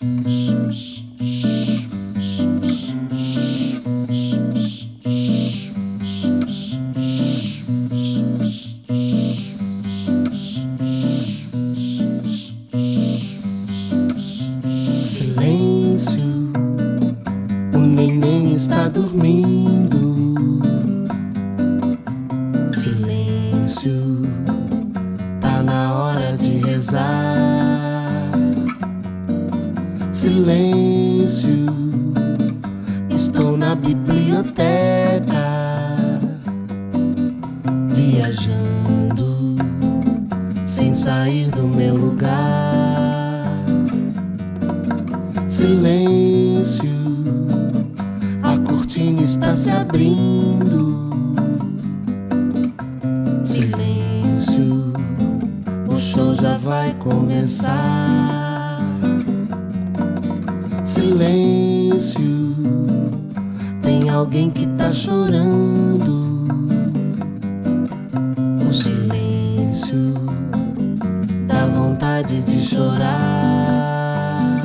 Silêncio, o neném está dormindo. Silêncio, tá na hora de rezar. Silêncio, estou na biblioteca, viajando sem sair do meu lugar. Silêncio, a cortina está se abrindo. Silêncio, o show já vai começar. Silêncio, tem alguém que tá chorando. O silêncio dá vontade de chorar.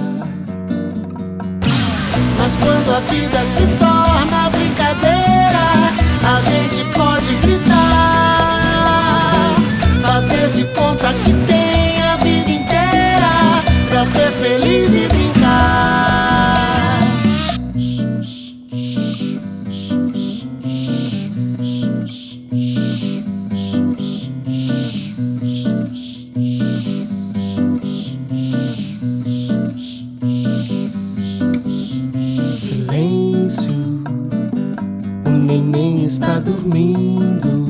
Mas quando a vida se torna brincadeira, a gente pode gritar, fazer de conta que tem a vida inteira pra ser feliz e brincar. Silêncio, o neném está dormindo.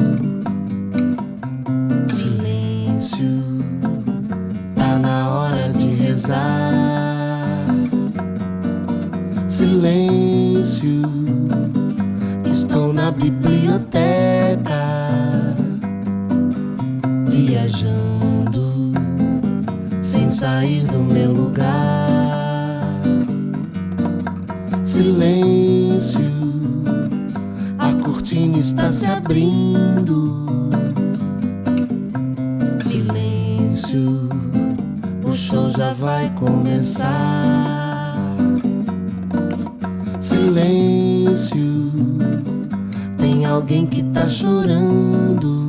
Silêncio, tá na hora de rezar. Silêncio, estou na biblioteca, viajando sem sair do meu lugar. Silêncio, a cortina está se abrindo. Silêncio, o show já vai começar. Silêncio, tem alguém que tá chorando.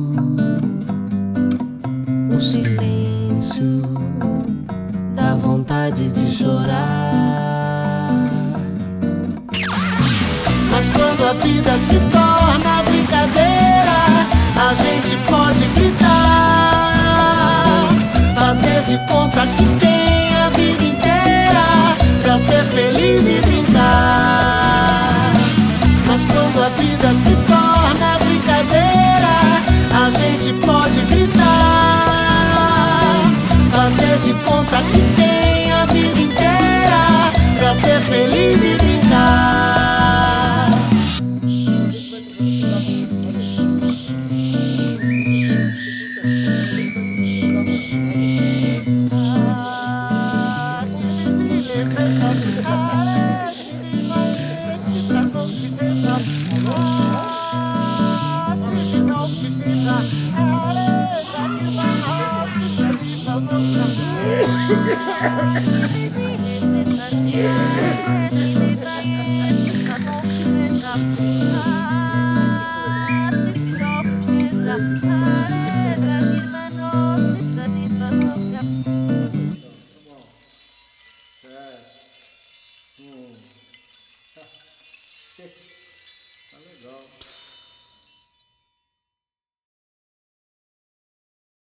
O silêncio dá vontade de chorar. Mas quando a vida se torna brincadeira, a gente pode gritar, fazer de conta que tem a vida inteira pra ser feliz e brincar. Mas quando a vida se torna brincadeira, a gente pode gritar, fazer de conta que tem a vida inteira pra ser feliz e brincar. Tá legal.